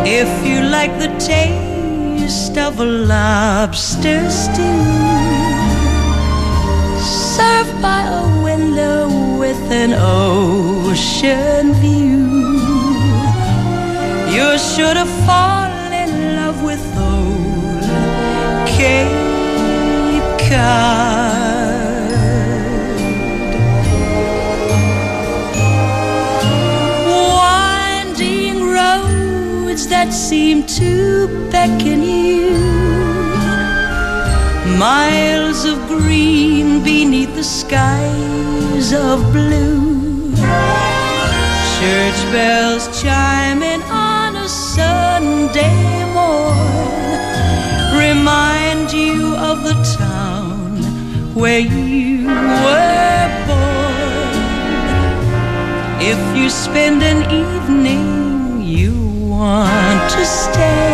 If you like the taste of a lobster stew, served by a window with an ocean view, you're sure to fall in love with old Cape Cod. Winding roads that seem to beckon you, miles of green beneath the skies of blue, church bells chiming on a Sunday morn remind you of the town where you were born. If you spend an evening you want to stay,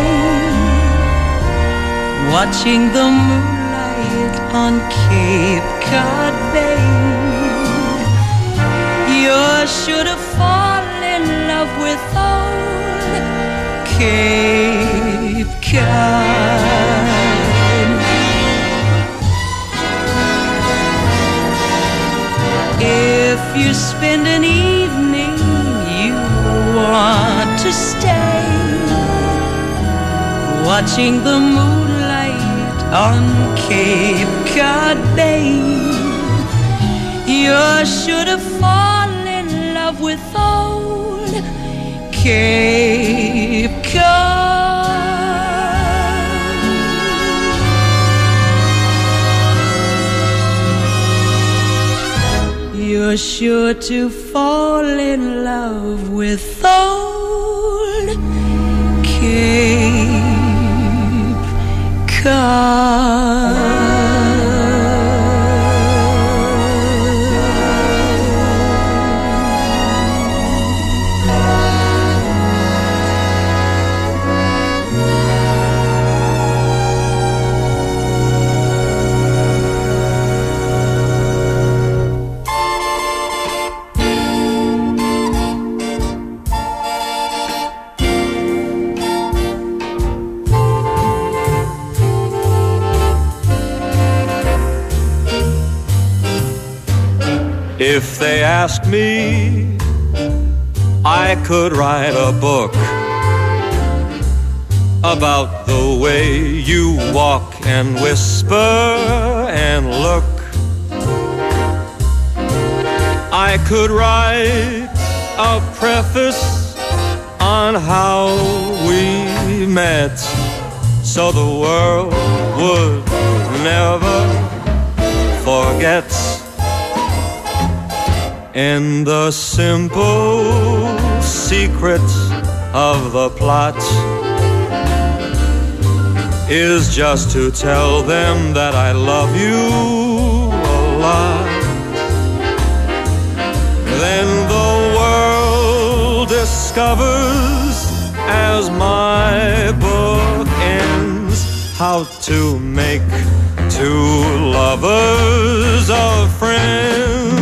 watching the moonlight on Cape Cod Bay, you're sure to fall in love with old Cape Cod. If you spend an evening you want to stay, watching the moonlight on Cape Cod Bay, you're sure to fall in love with old Cape Cod. You're sure to fall in love with old Cape Cod. If they ask me, I could write a book about the way you walk and whisper and look. I could write a preface on how we met, so the world would never forget. And the simple secret of the plot is just to tell them that I love you a lot. Then the world discovers, as my book ends, how to make two lovers of friends.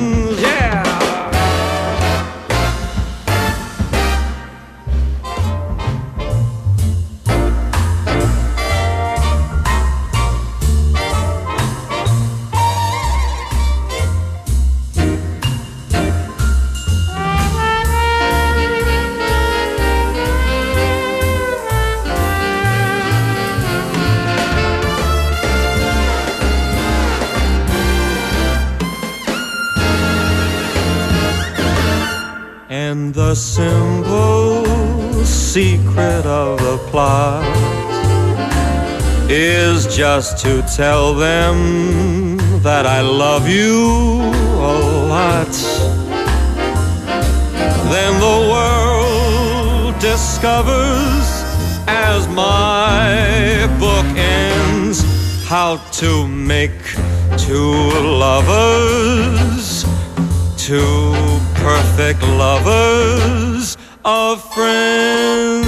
The simple secret of the plot is just to tell them that I love you a lot. Then the world discovers, as my book ends, how to make two lovers, two perfect lovers of friends.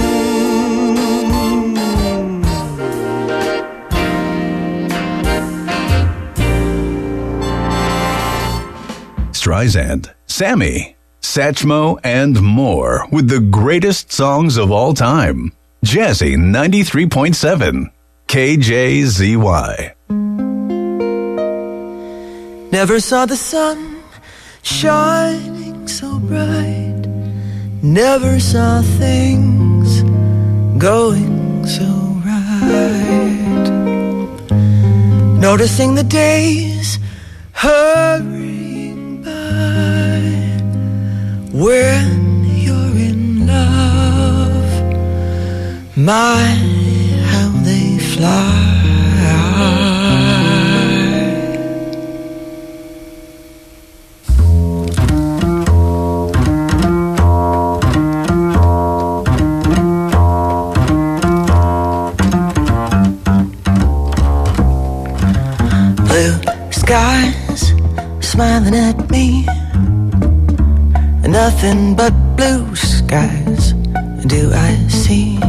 Streisand, Sammy, Satchmo, and more with the greatest songs of all time. Jazzy 93.7 KJZY. Never saw the sun shining so bright. Never saw things going so right. Noticing the days hurrying by. When you're in love, my, how they fly. Skies smiling at me, nothing but blue skies do I see.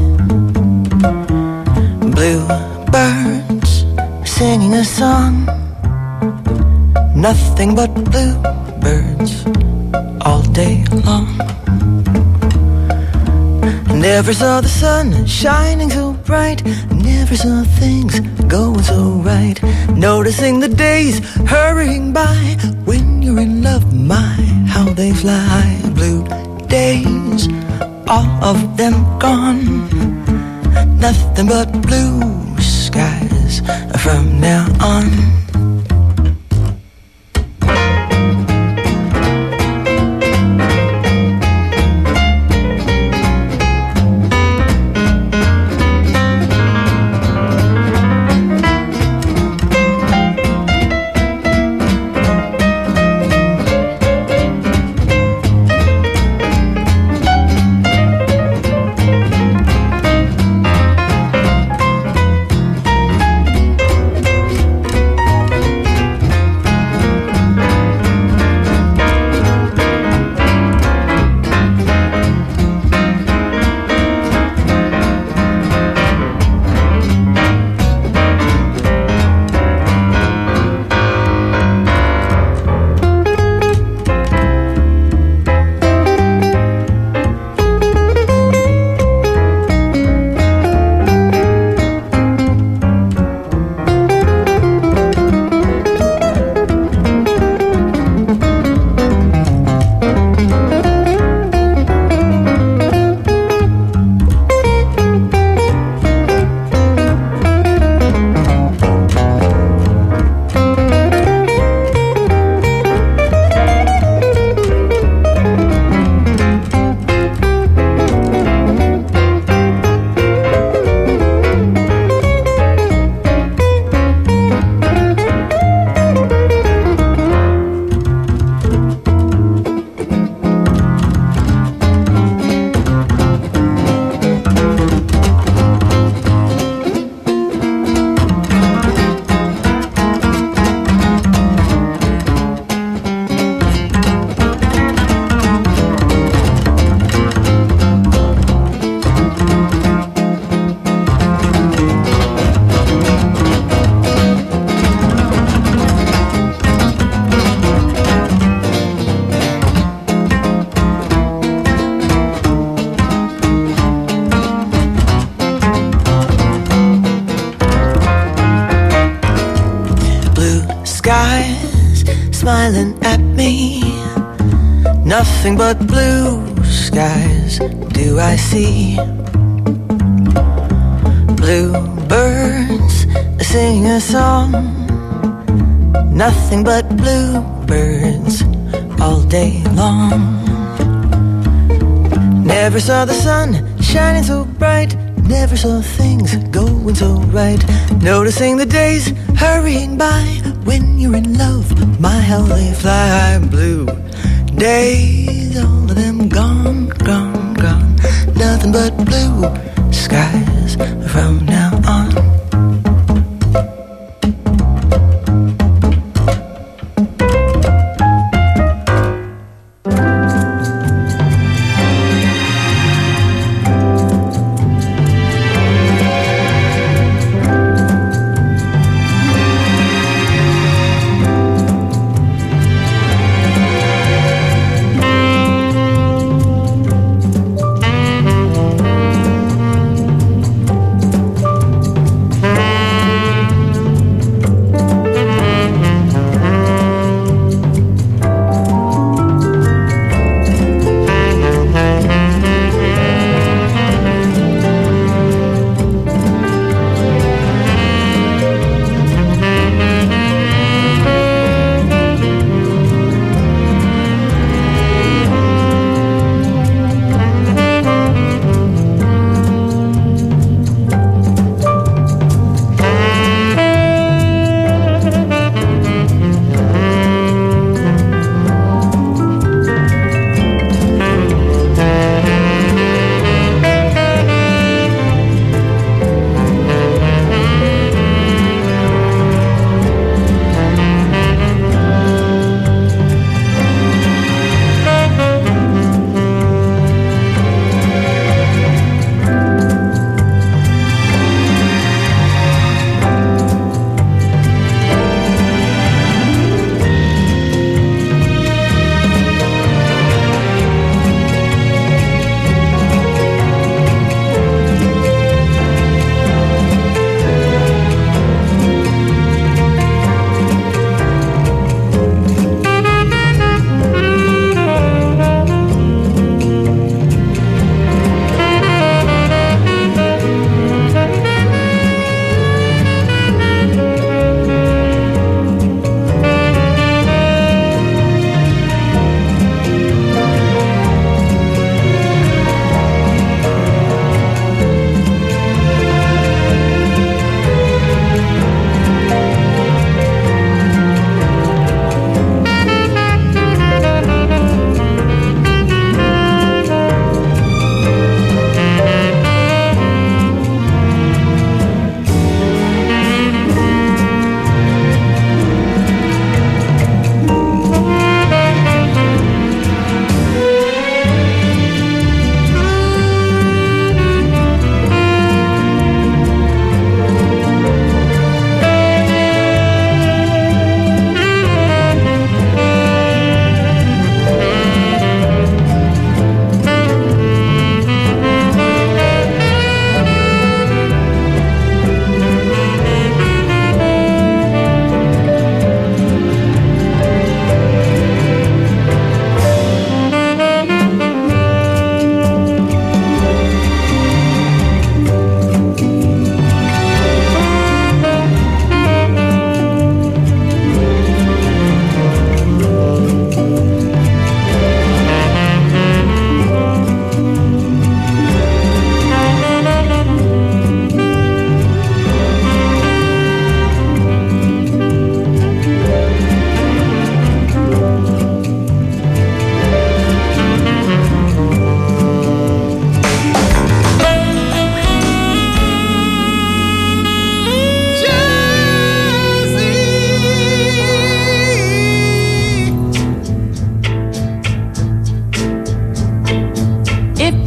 Blue birds singing a song, nothing but blue birds all day long. Never saw the sun shining so bright, never saw things going so right. Noticing the days hurrying by. When you're in love, my, how they fly. Blue days, all of them gone. Nothing but blue skies from now on. Smiling at me, nothing but blue skies do I see. Blue birds sing a song, nothing but blue birds all day long. Never saw the sun shining so bright, never saw things going so right. Noticing the days hurrying by. When you're in love, my, how they fly. Blue days, all of them gone, gone, gone. Nothing but blue skies from now on.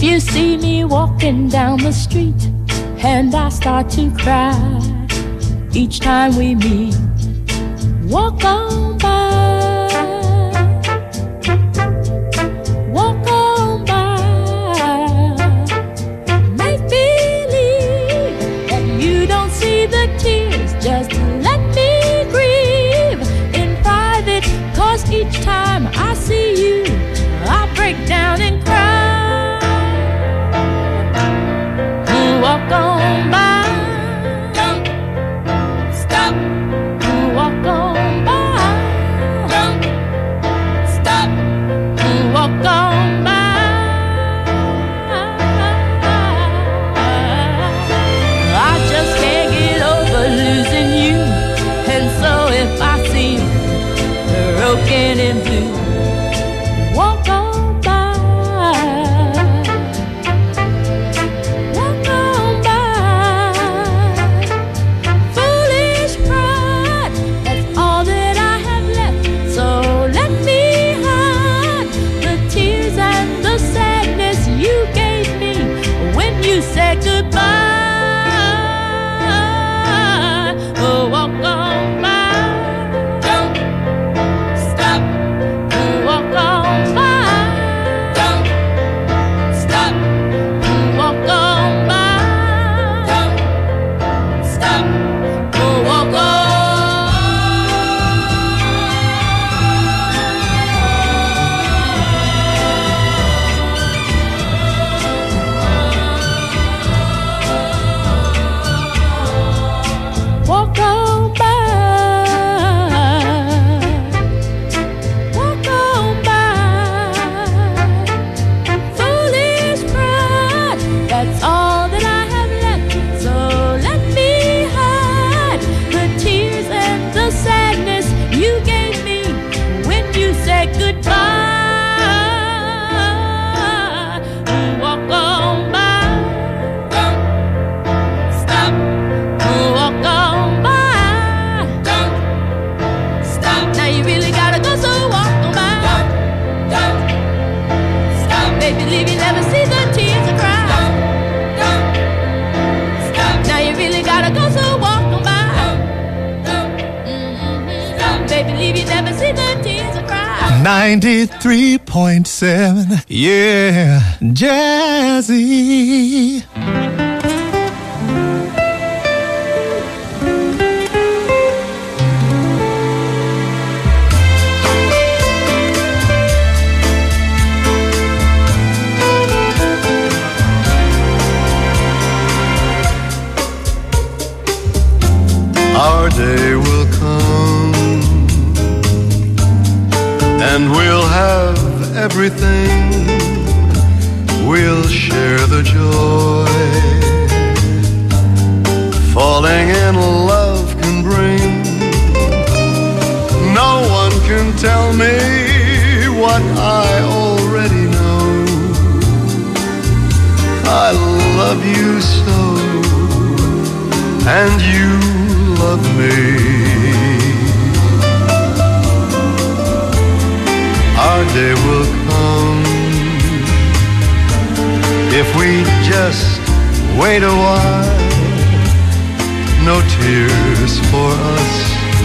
you see me walking down the street and I start to cry each time we meet, walk on by, walk on by. Make believe that you don't see the tears, just let me grieve in private, 'cause each time I see you I break down and cry. Walk on by, don't stop. Walk on by, don't stop. Walk on by. I just can't get over losing you, and so if I seem broken and blue, walk on. Say goodbye. Oh, walk on by. Don't stop. Walk on by. Don't stop. Walk on by. Don't stop. Oh, walk on. Walk on by, walk on by. Foolish pride, that's all that I have left. So let me hide the tears and the sadness you gave me when you said goodbye. Walk on by, don't stop. Walk on. Now you really gotta go, so walk on by. Don't stop. Baby, leave you never see the tears I cry. Don't stop. Now you really gotta go, so walk on by. Stop. Baby, leave you never see the tears I cry. 93.7, yeah, Jazzy. Our day will come and we'll have everything. We'll share the joy falling in love can bring. No one can tell me what I already know. I love you so, and you love me. Our day will come if we just wait a while. No tears for us.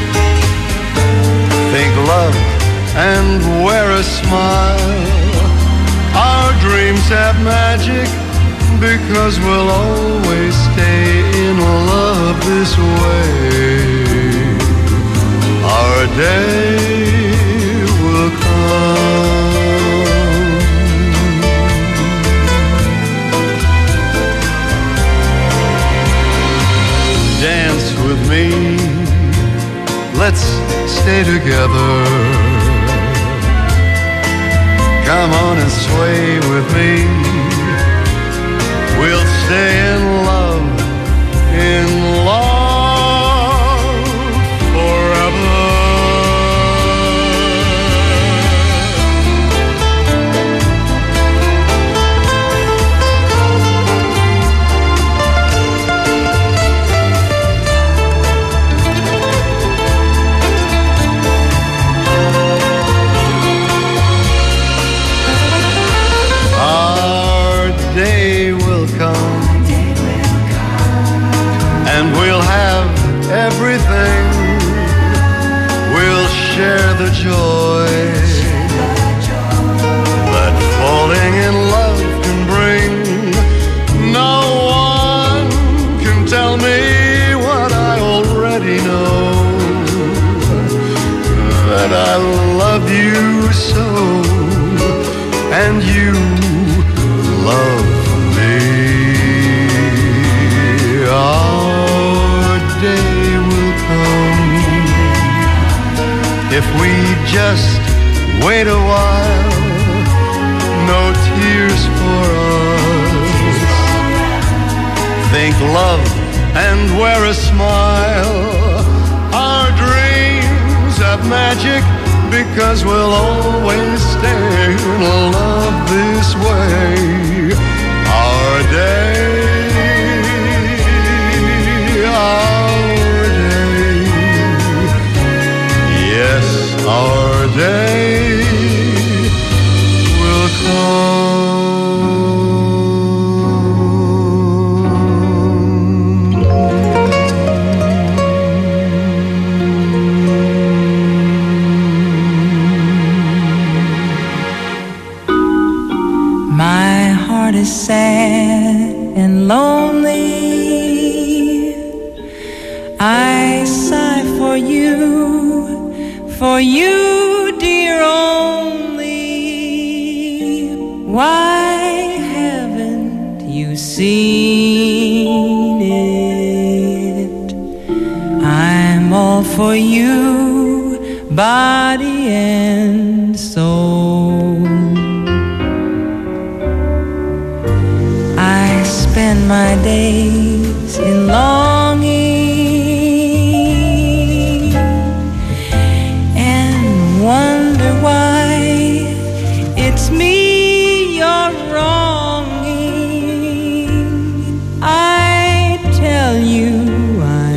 Think love and wear a smile. Our dreams have magic, because we'll always stay in love this way. Our day will come. Dance with me, let's stay together. Come on and sway with me. We'll stay in love forever. Our everything. We'll share the joy that falling in love can bring. No one can tell me what I already know, that I love you so, and you love me. Our day will come if we just wait a while. No tears for us. Think love and wear a smile. Our dreams have magic because we'll always stay in love this way. Our day, yes, our day will come. My heart is sad and lonely. I sigh for you, dear only. Why haven't you seen it? I'm all for you, body and soul. I spend my days in longing and wonder why it's me you're wronging. I tell you I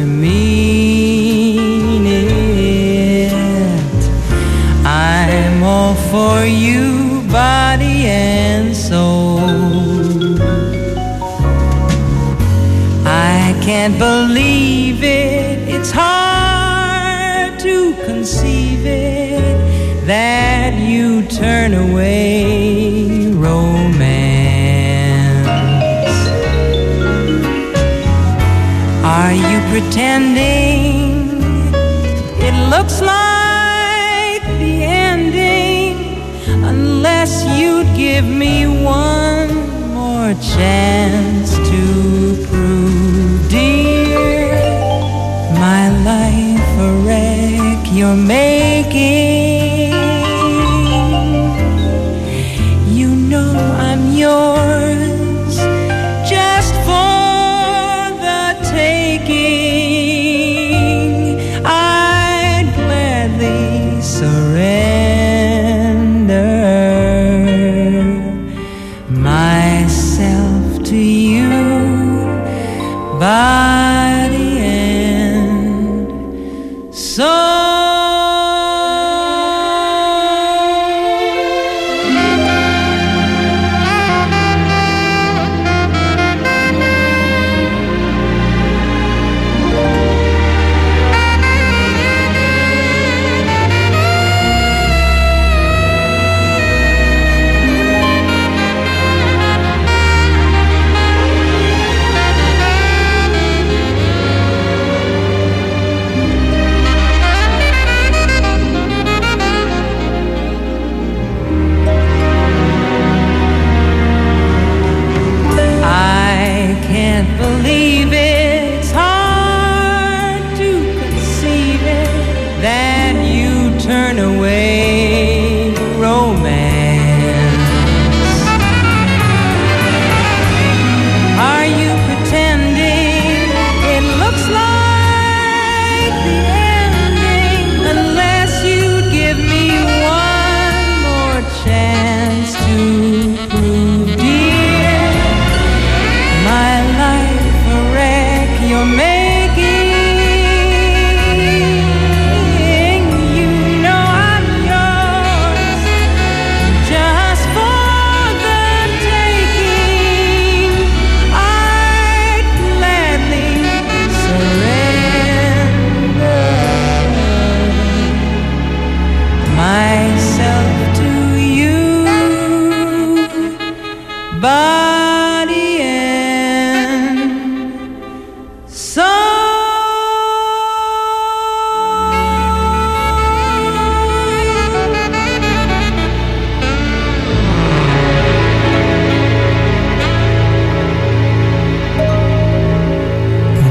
mean it. I'm all for you, body and soul. I can't believe it, it's hard to conceive it, that you turn away romance. Are you pretending it looks like the ending, unless you'd give me one more chance to prove, dear, my life a wreck you're making. You know I'm yours just for the taking. I'd gladly surrender myself to you, body and soul.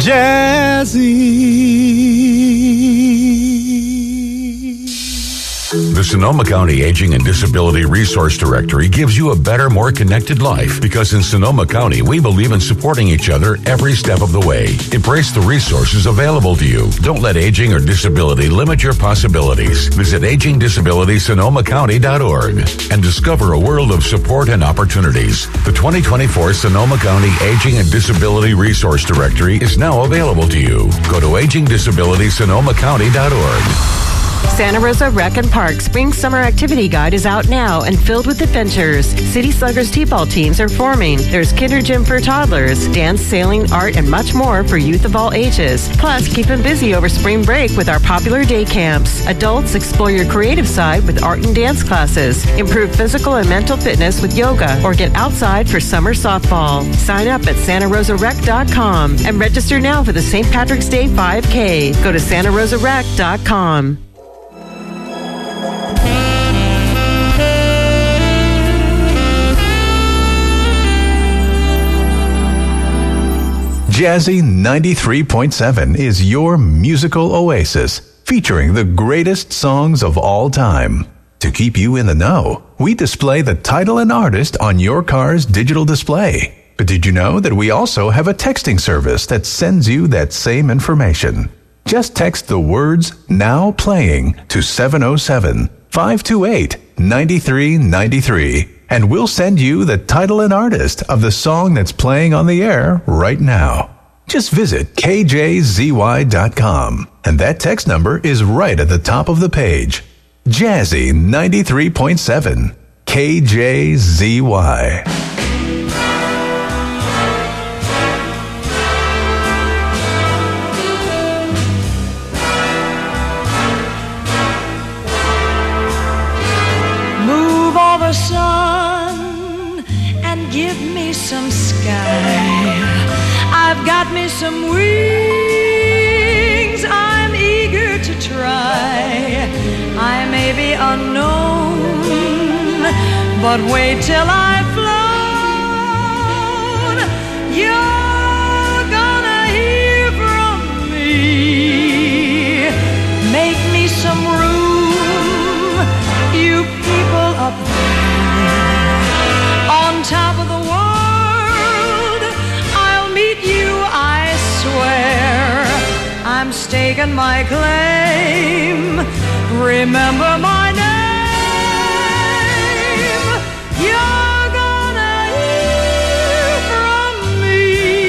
The Sonoma County Aging and Disability Resource Directory gives you a better, more connected life because in Sonoma County, we believe in supporting each other every step of the way. Embrace the resources available to you. Don't let aging or disability limit your possibilities. Visit agingdisabilitysonoma.county.org and discover a world of support and opportunities. The 2024 Sonoma County Aging and Disability Resource Directory is now available to you. Go to agingdisabilitysonoma.county.org. Santa Rosa Rec and Park Spring Summer Activity Guide is out now and filled with adventures. City Sluggers T-ball teams are forming. There's kinder gym for toddlers, dance, sailing, art, and much more for youth of all ages. Plus, keep them busy over spring break with our popular day camps. Adults, explore your creative side with art and dance classes. Improve physical and mental fitness with yoga or get outside for summer softball. Sign up at santarosarec.com and register now for the St. Patrick's Day 5K. Go to santarosarec.com. Jazzy 93.7 is your musical oasis, featuring the greatest songs of all time. To keep you in the know, we display the title and artist on your car's digital display. But did you know that we also have a texting service that sends you that same information? Just text the words "Now Playing" to 707-528-9393. And we'll send you the title and artist of the song that's playing on the air right now. Just visit kjzy.com, and that text number is right at the top of the page. Jazzy 93.7, KJZY. Move all the sun and give me some sky. I've got me some wings I'm eager to try. I may be unknown, but wait till I've flown. You're gonna hear from me. Make me some room, you people up there on top of the world. I'll meet you, I swear. I'm staking my claim. Remember my name. You're gonna hear from me.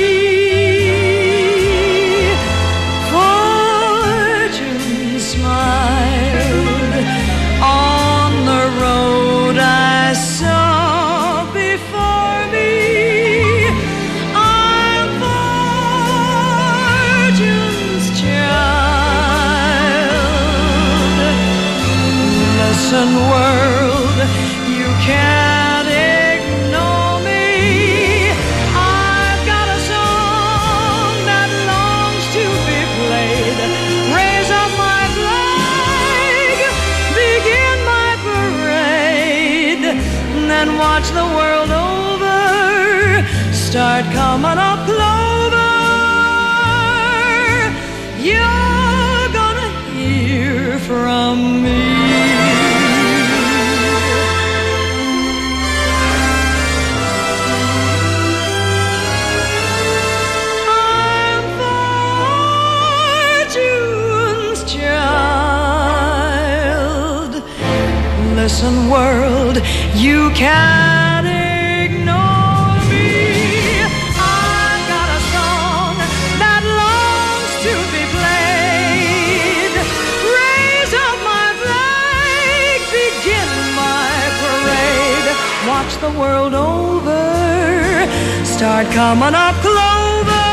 Fortune smiled on the road I saw before me. I'm fortune's child. Listen, world, you can't ignore me. I've got a song that longs to be played. Raise up my flag, begin my parade, then watch the world over start coming up clover. You're gonna hear from me. I'm fortune's child. Listen, world, you can't ignore me. I've got a song that longs to be played. Raise up my flag, begin my parade. Watch the world over start coming up clover.